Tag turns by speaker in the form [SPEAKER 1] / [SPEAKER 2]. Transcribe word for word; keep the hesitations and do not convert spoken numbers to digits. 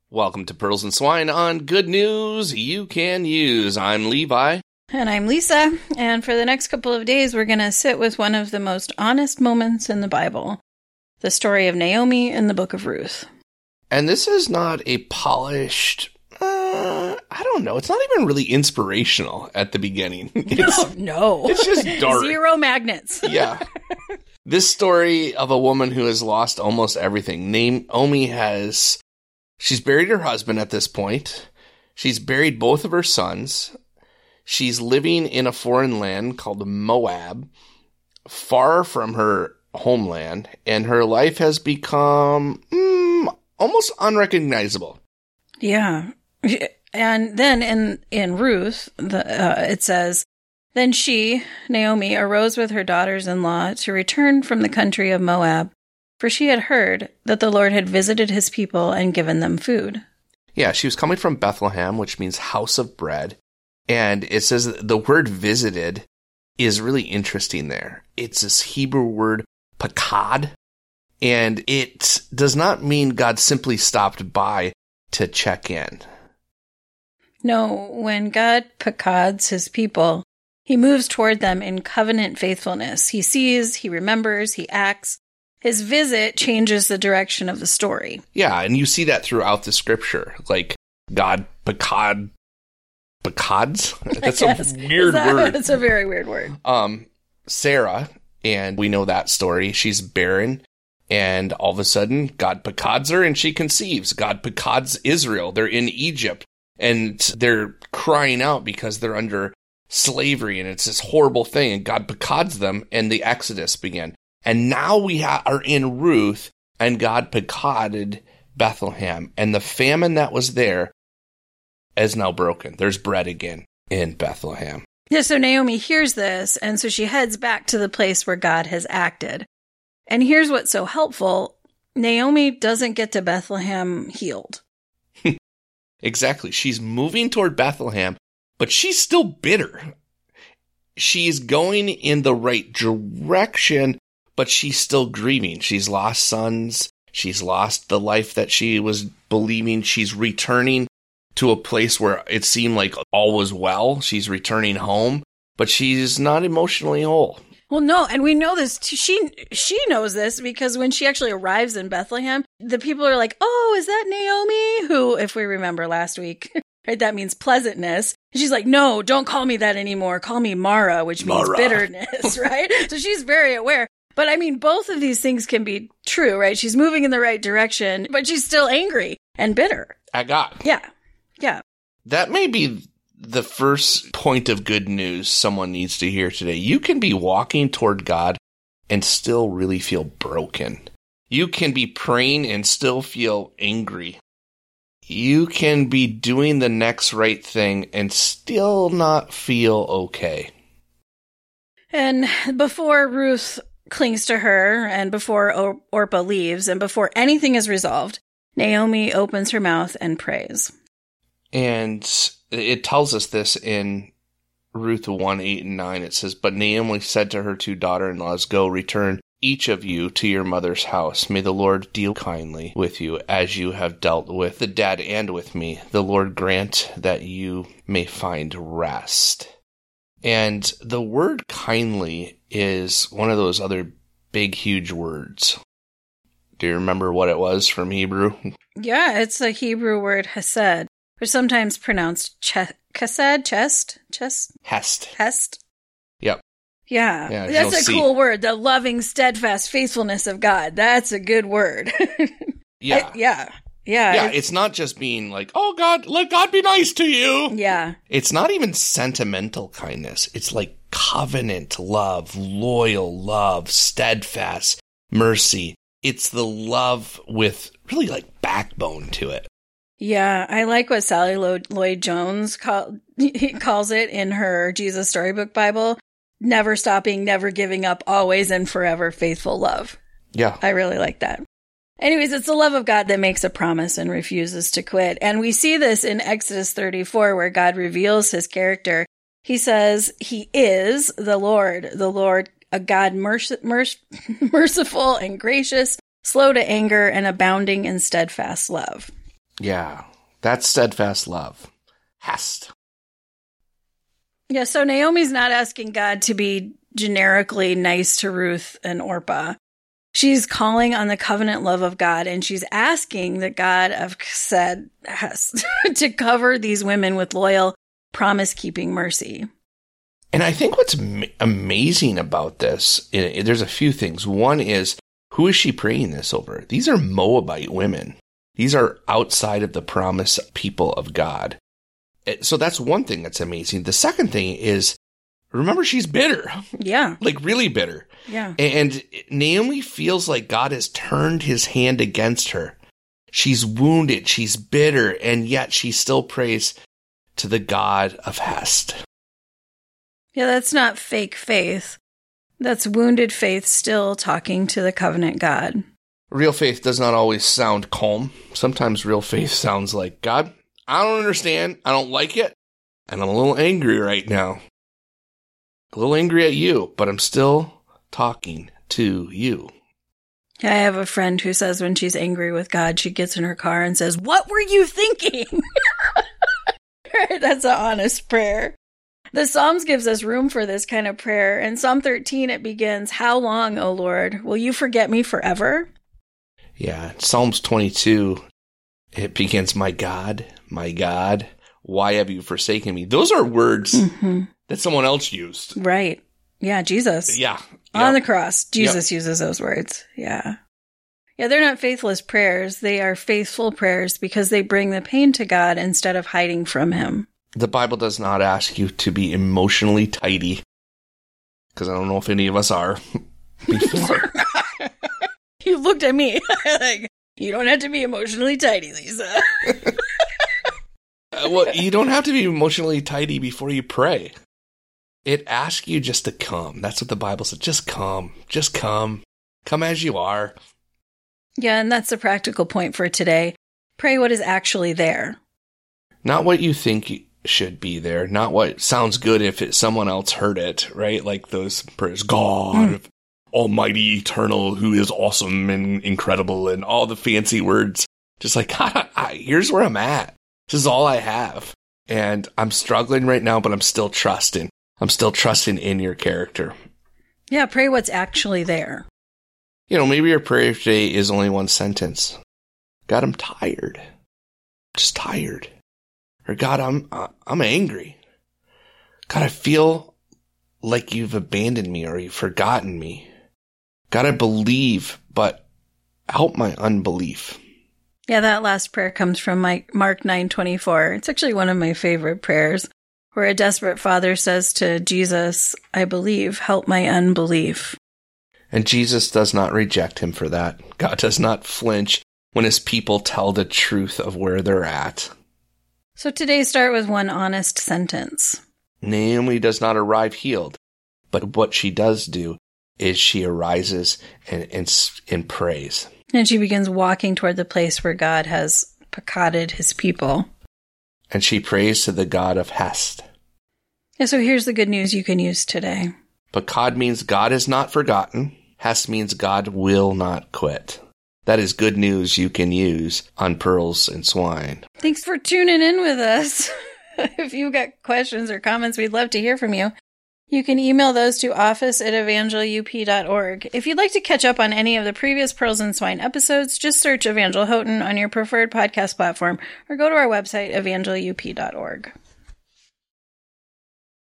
[SPEAKER 1] Welcome to Pearls and Swine on Good News You Can Use. I'm Levi.
[SPEAKER 2] And I'm Lisa. And for the next couple of days, we're going to sit with one of the most honest moments in the Bible, the story of Naomi in the book of Ruth.
[SPEAKER 1] And this is not a polished, uh, I don't know, it's not even really inspirational at the beginning. It's,
[SPEAKER 2] no, no.
[SPEAKER 1] It's just dark.
[SPEAKER 2] Zero magnets.
[SPEAKER 1] Yeah. This story of a woman who has lost almost everything. Naomi has... She's buried her husband at this point. She's buried both of her sons. She's living in a foreign land called Moab, far from her homeland, and her life has become mm, almost unrecognizable.
[SPEAKER 2] Yeah. And then in, in Ruth, the, uh, it says, Then she, Naomi, arose with her daughters-in-law to return from the country of Moab, for she had heard that the Lord had visited his people and given them food.
[SPEAKER 1] Yeah, she was coming from Bethlehem, which means house of bread. And it says that the word visited is really interesting there. It's this Hebrew word, pakad. And it does not mean God simply stopped by to check in.
[SPEAKER 2] No, when God pakads his people, he moves toward them in covenant faithfulness. He sees, he remembers, he acts. His visit changes the direction of the story.
[SPEAKER 1] Yeah, and you see that throughout the scripture. Like, God pakad, pakads? That's yes. a weird
[SPEAKER 2] that,
[SPEAKER 1] word.
[SPEAKER 2] It's a very weird word.
[SPEAKER 1] Um, Sarah, and we know that story. She's barren, and all of a sudden, God pakads her, and she conceives. God pakads Israel. They're in Egypt, and they're crying out because they're under slavery, and it's this horrible thing, and God pakads them, and the Exodus began. And now we ha- are in Ruth, and God pakaded Bethlehem. And the famine that was there is now broken. There's bread again in Bethlehem.
[SPEAKER 2] Yeah, so Naomi hears this, and so she heads back to the place where God has acted. And here's what's so helpful. Naomi doesn't get to Bethlehem healed.
[SPEAKER 1] Exactly. She's moving toward Bethlehem, but she's still bitter. She's going in the right direction, but she's still grieving. She's lost sons. She's lost the life that she was believing. She's returning to a place where it seemed like all was well. She's returning home, but she's not emotionally whole.
[SPEAKER 2] Well, no, and we know this. She she knows this because when she actually arrives in Bethlehem, the people are like, oh, is that Naomi? Who, if we remember last week, right, that means pleasantness. And she's like, no, don't call me that anymore. Call me Mara, which means Mara. Bitterness, right? So she's very aware. But I mean, both of these things can be true, right? She's moving in the right direction, but she's still angry and bitter.
[SPEAKER 1] At God.
[SPEAKER 2] Yeah. Yeah.
[SPEAKER 1] That may be the first point of good news someone needs to hear today. You can be walking toward God and still really feel broken. You can be praying and still feel angry. You can be doing the next right thing and still not feel okay.
[SPEAKER 2] And before Ruth clings to her, and before or- Orpah leaves, and before anything is resolved, Naomi opens her mouth and prays.
[SPEAKER 1] And it tells us this in Ruth one, eight, and nine. It says, But Naomi said to her two daughter-in-laws, Go, return each of you to your mother's house. May the Lord deal kindly with you, as you have dealt with the dead and with me. The Lord grant that you may find rest. And the word kindly is one of those other big, huge words. Do you remember what it was from Hebrew?
[SPEAKER 2] Yeah, it's a Hebrew word, hesed, or sometimes pronounced ch- chesed, chest, chest?
[SPEAKER 1] Hest.
[SPEAKER 2] Hest.
[SPEAKER 1] Yep.
[SPEAKER 2] Yeah,
[SPEAKER 1] yeah
[SPEAKER 2] that's a
[SPEAKER 1] see.
[SPEAKER 2] cool word. The loving, steadfast faithfulness of God. That's a good word.
[SPEAKER 1] yeah.
[SPEAKER 2] I, yeah. Yeah.
[SPEAKER 1] Yeah, it's, it's not just being like, oh, God, let God be nice to you.
[SPEAKER 2] Yeah.
[SPEAKER 1] It's not even sentimental kindness. It's like covenant love, loyal love, steadfast mercy. It's the love with really like backbone to it.
[SPEAKER 2] Yeah, I like what Sally Lloyd-Jones call, he calls it in her Jesus Storybook Bible. Never stopping, never giving up, always and forever faithful love.
[SPEAKER 1] Yeah.
[SPEAKER 2] I really like that. Anyways, it's the love of God that makes a promise and refuses to quit. And we see this in Exodus thirty-four, where God reveals his character. He says he is the Lord, the Lord, a God merc- merc- merciful and gracious, slow to anger, and abounding in steadfast love.
[SPEAKER 1] Yeah, that's steadfast love. Hest.
[SPEAKER 2] Yeah, so Naomi's not asking God to be generically nice to Ruth and Orpah. She's calling on the covenant love of God, and she's asking that God of said has to cover these women with loyal, promise-keeping mercy.
[SPEAKER 1] And I think what's am- amazing about this, it, there's a few things. One is, who is she praying this over? These are Moabite women. These are outside of the promise people of God. So that's one thing that's amazing. The second thing is, remember, she's bitter.
[SPEAKER 2] Yeah.
[SPEAKER 1] Like really bitter.
[SPEAKER 2] Yeah.
[SPEAKER 1] And Naomi feels like God has turned his hand against her. She's wounded. She's bitter. And yet she still prays to the God of Hest.
[SPEAKER 2] Yeah, that's not fake faith. That's wounded faith still talking to the covenant God.
[SPEAKER 1] Real faith does not always sound calm. Sometimes real faith sounds like, God, I don't understand. I don't like it. And I'm a little angry right now. A little angry at you, but I'm still talking to you.
[SPEAKER 2] I have a friend who says when she's angry with God, she gets in her car and says, "What were you thinking?" Right? That's an honest prayer. The Psalms gives us room for this kind of prayer. In Psalm thirteen, it begins, "How long, O Lord, will you forget me forever?"
[SPEAKER 1] Yeah, Psalms twenty-two, it begins, "My God, my God, why have you forsaken me?" Those are words mm-hmm. that someone else used.
[SPEAKER 2] Right. Yeah, Jesus.
[SPEAKER 1] Yeah.
[SPEAKER 2] On
[SPEAKER 1] yep.
[SPEAKER 2] the cross, Jesus
[SPEAKER 1] yep.
[SPEAKER 2] uses those words. Yeah. Yeah, they're not faithless prayers. They are faithful prayers because they bring the pain to God instead of hiding from him.
[SPEAKER 1] The Bible does not ask you to be emotionally tidy, because I don't know if any of us are. Before.
[SPEAKER 2] You looked at me like, you don't have to be emotionally tidy, Lisa.
[SPEAKER 1] uh, well, you don't have to be emotionally tidy before you pray. It asks you just to come. That's what the Bible says. Just come. Just come. Come as you are.
[SPEAKER 2] Yeah, and that's the practical point for today. Pray what is actually there.
[SPEAKER 1] Not what you think should be there. Not what sounds good if it, someone else heard it, right? Like those prayers, God, mm. Almighty, eternal, who is awesome and incredible, and all the fancy words. Just like, God, I, here's where I'm at. This is all I have. And I'm struggling right now, but I'm still trusting. I'm still trusting in your character.
[SPEAKER 2] Yeah, pray what's actually there.
[SPEAKER 1] You know, maybe your prayer today is only one sentence. God, I'm tired. Just tired. Or God, I'm uh, I'm angry. God, I feel like you've abandoned me or you've forgotten me. God, I believe, but help my unbelief.
[SPEAKER 2] Yeah, that last prayer comes from Mark nine twenty-four. It's actually one of my favorite prayers, where a desperate father says to Jesus, "I believe, help my unbelief."
[SPEAKER 1] And Jesus does not reject him for that. God does not flinch when his people tell the truth of where they're at.
[SPEAKER 2] So today start with one honest sentence.
[SPEAKER 1] Naomi does not arrive healed, but what she does do is she arises and, and, and prays.
[SPEAKER 2] And she begins walking toward the place where God has pacotted his people.
[SPEAKER 1] And she prays to the God of Hest.
[SPEAKER 2] Yeah, so here's the good news you can use today.
[SPEAKER 1] Pakad means God is not forgotten. Hest means God will not quit. That is good news you can use on Pearls and Swine.
[SPEAKER 2] Thanks for tuning in with us. If you've got questions or comments, we'd love to hear from you. You can email those to office at evangel u p dot org. If you'd like to catch up on any of the previous Pearls and Swine episodes, just search Evangel Houghton on your preferred podcast platform or go to our website, evangel u p dot org.